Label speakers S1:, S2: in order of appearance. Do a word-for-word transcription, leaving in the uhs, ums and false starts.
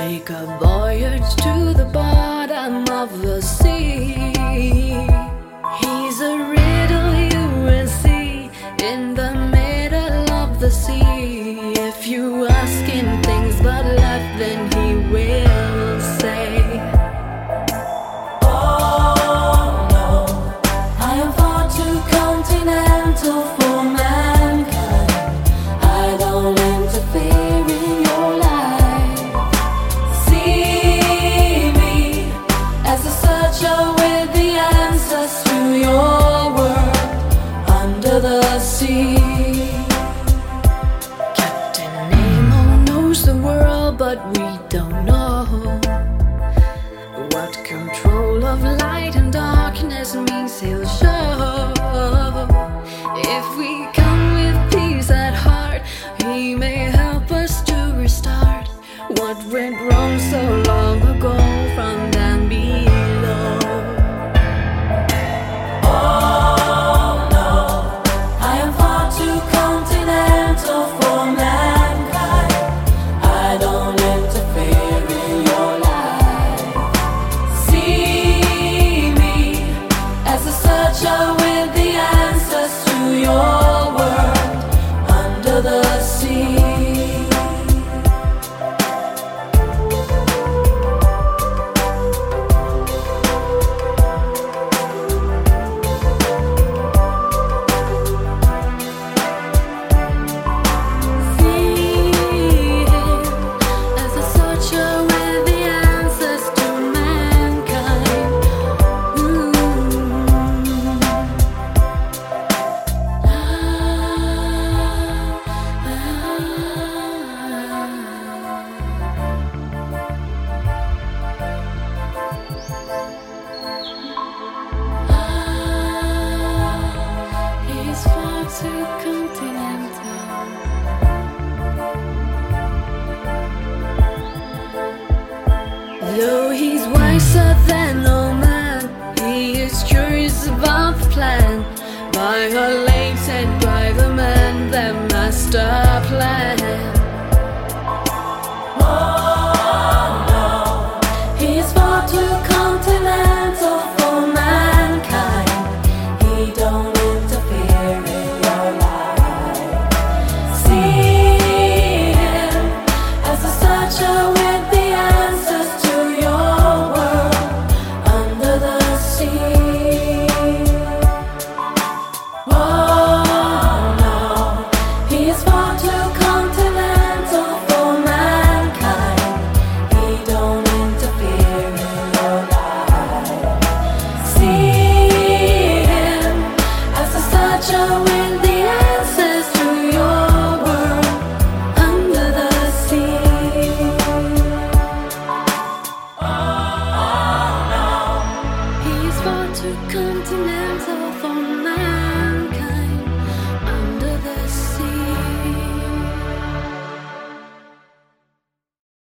S1: Take a voyage to the bottom of the sea. He's a riddle you will see in the middle of the sea. If you ask him things but left, then he will say,
S2: oh no, I am far too continental for mankind. I don't interfere in your life. See me as a searcher with the answers to your world under the sea.
S1: Captain Nemo knows the world, but we don't know what control of light and darkness means. He'll show. If we come with peace at heart, he may help us to restart what went wrong so long ago from down below.
S2: Oh no, I am far too continental for mankind. I don't interfere in your life. See me as a searcher with the answers to your world under the sea.
S1: He's far too continental. Though he's wiser than all man, he is curious about the plan, violated by the man, their master plan.